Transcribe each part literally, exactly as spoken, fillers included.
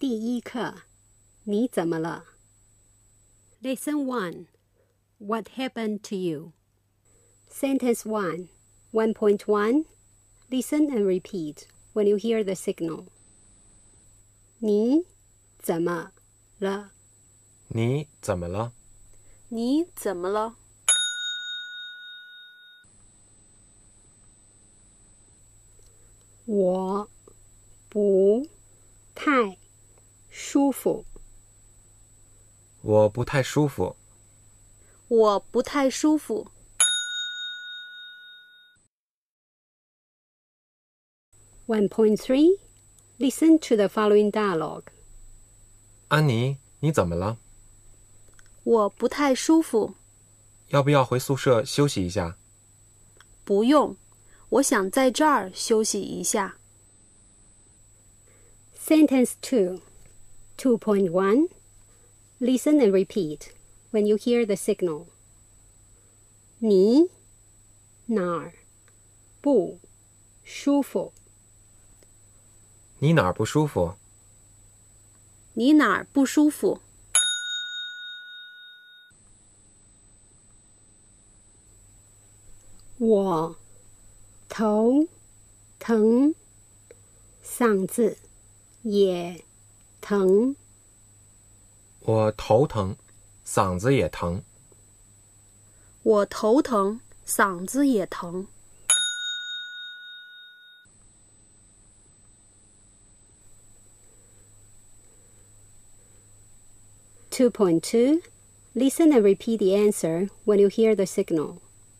第一课，你怎么了 ？Lesson one. What happened to you? Sentence one. one point one. Listen and repeat when you hear the signal. 你怎么了？ 你怎么了？ 你怎么了？ 我不太舒服。 我不太舒服。 我不太舒服。 one point three. Listen to the following dialogue. 安妮，你怎么了？ 我不太舒服。 要不要回宿舍休息一下？ 不用，我想在这儿休息一下。 Sentence two. two point one. Listen and repeat when you hear the signal. 你哪儿不舒服？ 你哪儿不舒服？ 你哪儿不舒服？ 我头疼，嗓子也疼。 我头疼，嗓子也疼。 我头疼，嗓子也疼。 two point two. Listen and repeat the answer when you hear the signal.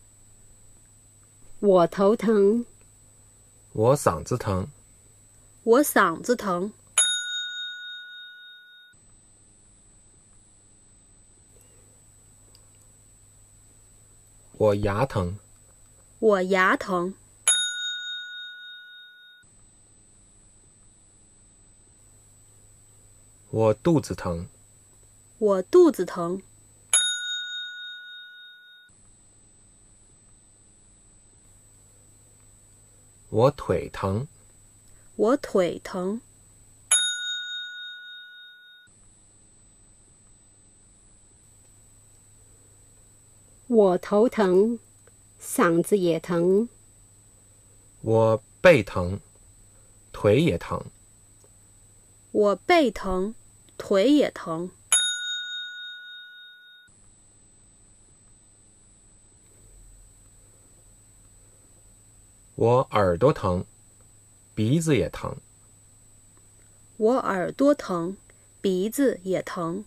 我头疼。 我嗓子疼。 我嗓子疼。 我牙疼。 我牙疼。 我肚子疼。 我肚子疼。 我腿疼。 我腿疼。 我头疼，嗓子也疼。 我背疼，腿也疼。 我背疼，腿也疼。 我耳朵疼，鼻子也疼。 我耳朵疼，鼻子也疼。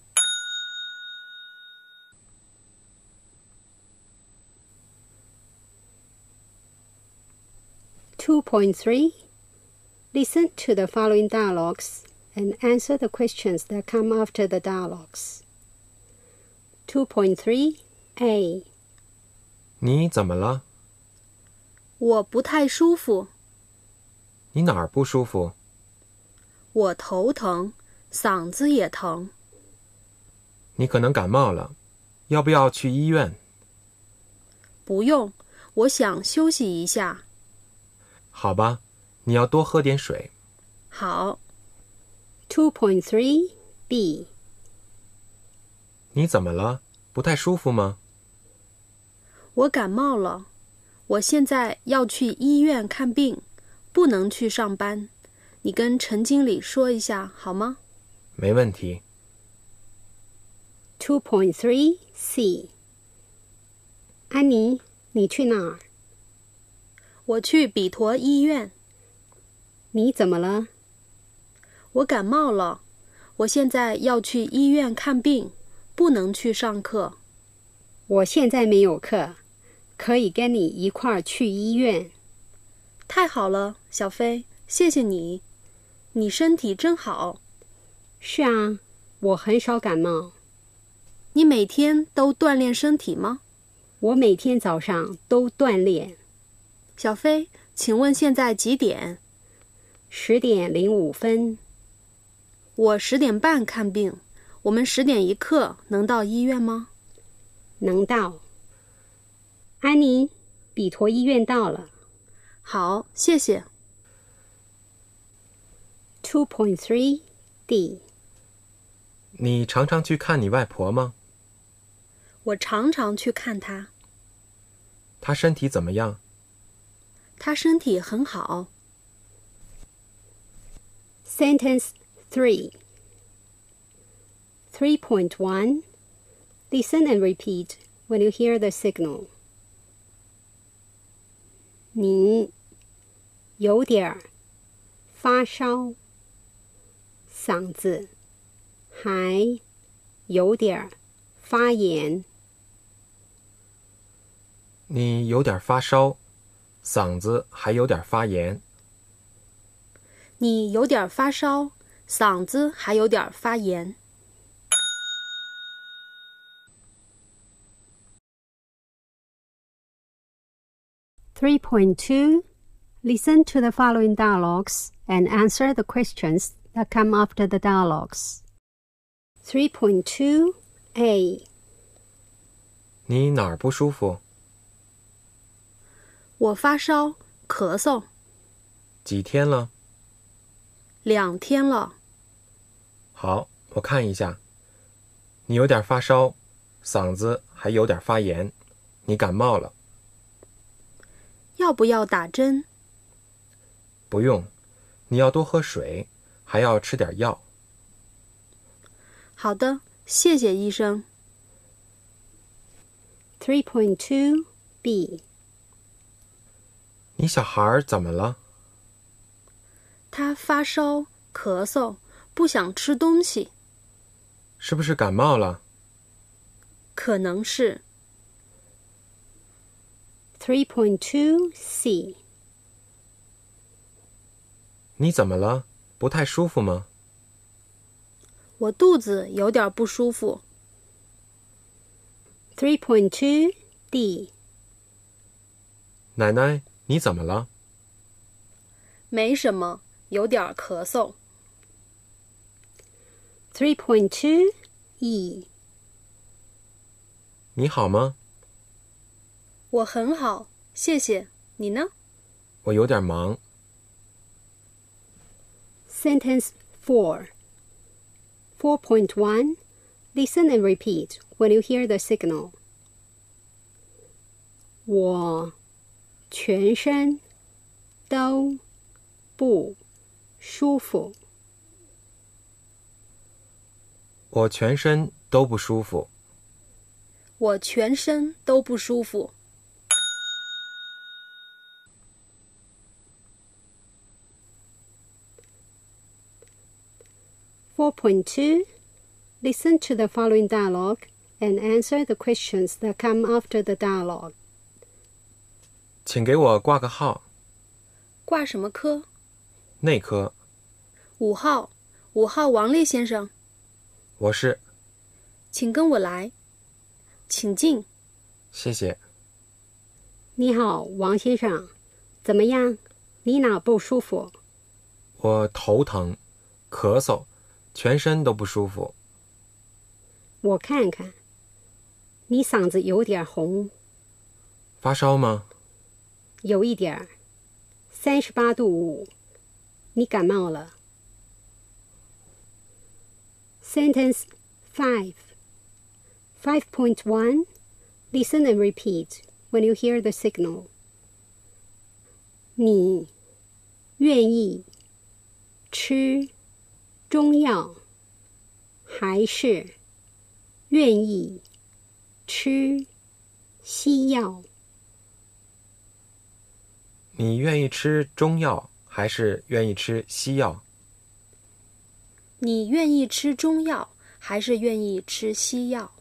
two point three. Listen to the following dialogues and answer the questions that come after the dialogues. two point three. A. 你怎么了？ 我不太舒服。 你哪儿不舒服？ 我头疼，嗓子也疼。 你可能感冒了，要不要去医院？ 不用，我想休息一下。 好吧，你要多喝点水。 好。 two point three. B. 你怎么了？不太舒服吗？ 我感冒了，我现在要去医院看病，不能去上班。你跟陈经理说一下好吗？ 没问题。 two point three. C. 安妮，你去哪儿？ 我去比陀医院。 你怎么了？ 我感冒了，我现在要去医院看病，不能去上课。 我现在没有课，可以跟你一块儿去医院。 太好了，小飞，谢谢你。你身体真好。 是啊，我很少感冒。 你每天都锻炼身体吗？ 我每天早上都锻炼。 小飞，请问现在几点？ 十点零五分。 我十点半看病，我们十点一刻能到医院吗？ 能到。安妮，比陀医院到了。 好，谢谢。 two point three. D. 你常常去看你外婆吗？ 我常常去看她。 她身体怎么样？ 她身体很好。 Sentence three. three point one. Listen and repeat when you hear the signal. 你有点发烧，嗓子还有点发炎。 你有点发烧，嗓子还有点发炎。 你有点发烧，嗓子还有点发炎。 three point two. Listen to the following dialogues and answer the questions that come after the dialogues. three point two A. 你哪儿不舒服？ 我发烧，咳嗽， 几天了？ 两天了。 好，我看一下。你有点发烧，嗓子还有点发炎，你感冒了。 要不要打针？ 不用，你要多喝水，还要吃点药。 好的，谢谢医生。 three point two B. 你小孩怎么了？ 他发烧、咳嗽，不想吃东西。 是不是感冒了？ 可能是。 three point two C. 你怎么了？不太舒服吗？ 我肚子有点不舒服。 three point two D. 奶奶，你怎么了？ 没什么，有点咳嗽。 three point two E. 你好吗？ 我很好，谢谢。你呢？ 我有点忙。 Sentence four. four point one. Listen and repeat when you hear the signal. 我全身都不舒服。 我全身都不舒服。 我全身都不舒服。 four point two. Listen to the following dialogue and answer the questions that come after the dialogue. 请给我挂个号。 挂什么科？ 内科。 五号，五号王烈先生。 我是。 请跟我来。请进。 谢谢。 你好，王先生，怎么样？你哪不舒服？ 我头疼，咳嗽，全身都不舒服。 我看看，你嗓子有点红。 发烧吗？ 有一点儿，三十八度五。你感冒了。Sentence five. five point one. Listen and repeat when you hear the signal. 你愿意吃中药，还是愿意吃西药？ 你愿意吃中药，还是愿意吃西药？ 你愿意吃中药，还是愿意吃西药？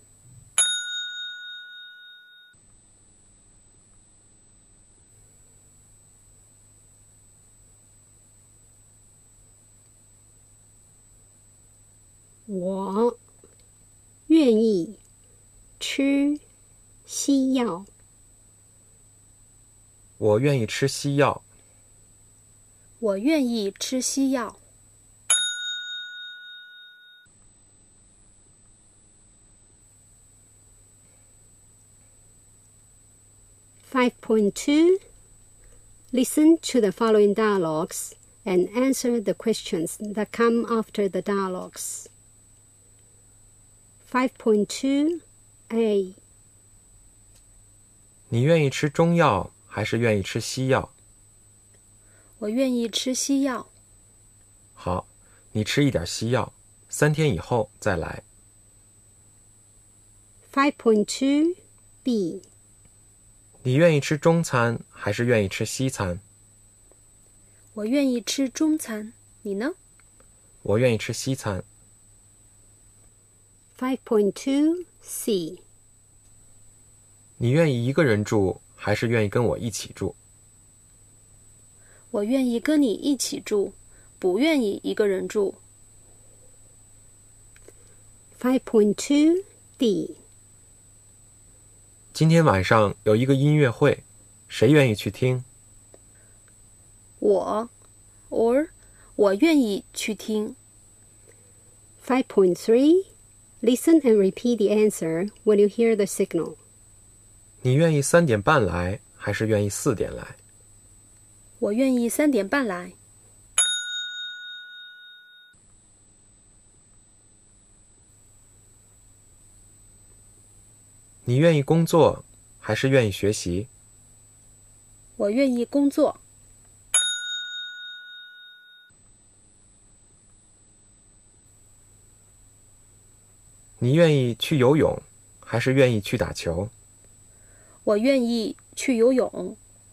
我愿意吃西药。 我愿意吃西药。 我愿意吃西药。 five point two. Listen to the following dialogues and answer the questions that come after the dialogues. five point two A. 你愿意吃中药还是愿意吃西药？ 我愿意吃西药。 好，你吃一点西药，三天以后再来。 five point two B. 你愿意吃中餐还是愿意吃西餐？ 我愿意吃中餐，你呢？ 我愿意吃西餐。 five point two C. 你愿意一个人住还是愿意跟我一起住？ 我愿意跟你一起住，不愿意一个人住。 five point two D. 今天晚上有一个音乐会，谁愿意去听？ 我 or 我愿意去听。 five point three. Listen and repeat the answer when you hear the signal. 你愿意三点半来还是愿意四点来？ 我愿意三点半来。 你愿意工作还是愿意学习？ 我愿意工作。 你愿意去游泳还是愿意去打球？ 我愿意去游泳。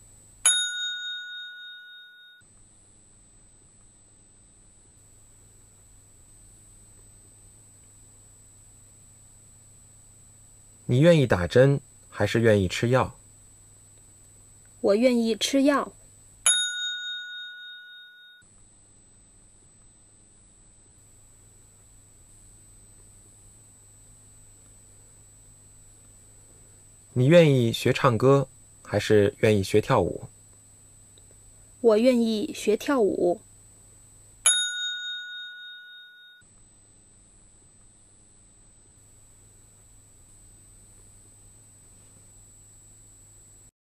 你愿意打针还是愿意吃药？ 我愿意吃药。 你愿意学唱歌还是愿意学跳舞？ 我愿意学跳舞。